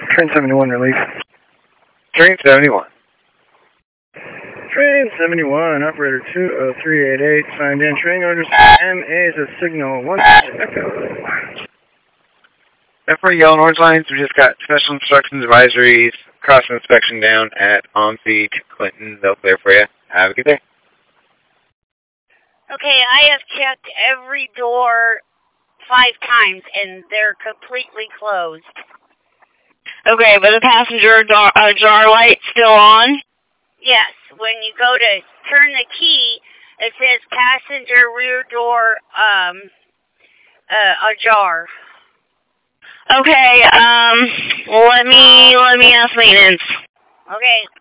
Train 71 relief. Train 71. Train 71, operator 20388, signed in. Train orders MA is a signal 1 echo. For yellow and orange lines, we just got special instructions, advisories, cross inspection down at OMSI to Clinton. They'll clear for you. Have a good day. Okay, I have checked every door 5 times, and they're completely closed. Okay, but the passenger jar light's still on? Yes, when you go to turn the key, it says passenger rear door ajar. Okay, let me ask maintenance. Okay.